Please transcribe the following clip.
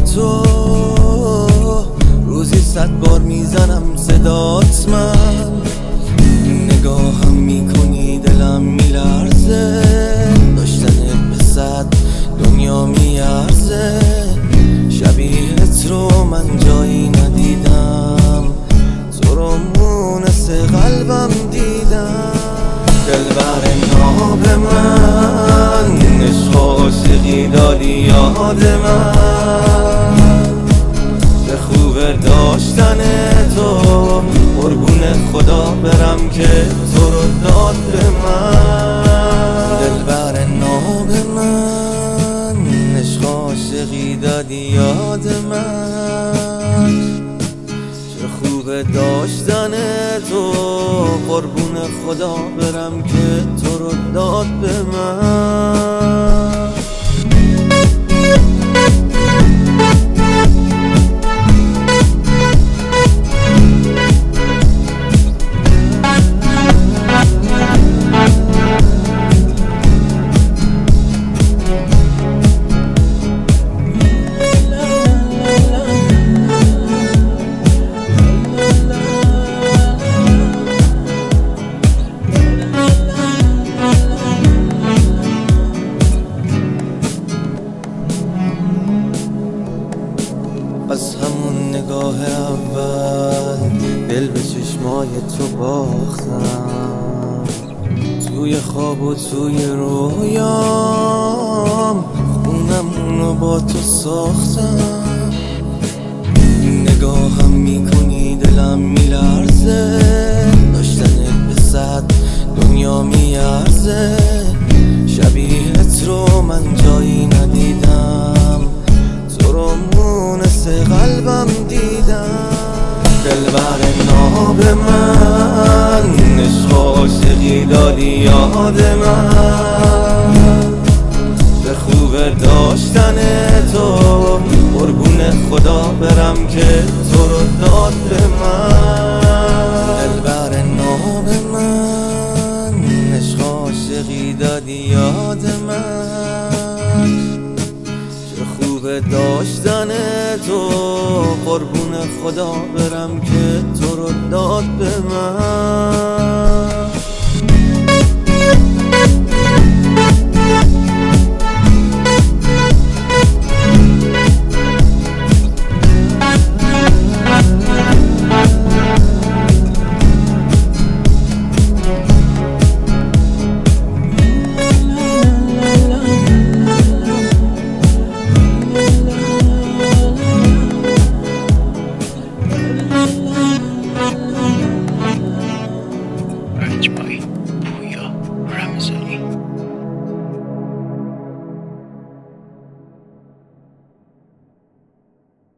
تو روزی 100 بار میزنم صدات، من نگاهم میکنی دلم میلرزه، داشتنت به 100 دنیا میارزه. شبیهت رو من جایی ندیدم، تو رو مونس قلبم دیدم. دلبر ناب من، عشق عاشقی دادی یاد من، به خوب داشتن تو قربون خدا برم که تو رو داد به من. دلبر ناب من، عشق عاشقی دادی یاد من، چه خوب داشتن تو قربون خدا برم که تو رو داد به من. از همون نگاه اول دل به چشمای تو باختم، توی خواب و توی رویام خونمونو با تو ساختم. نگاهم میکنی دلم میلرزه، داشتنت به 100 دنیا میارزه. شبیهت رو من جایی ندیدم، تو رو مونس قلبم دیدم. دلبر ناب من، عشق عاشقی دادی یاد من، به خوب داشتن تو قربون خدا برم که تو رو داد به من. دلبر ناب من، عشق عاشقی دادی یاد من، خوب داشتن تو قربون خدا برم که تو رو داد به من.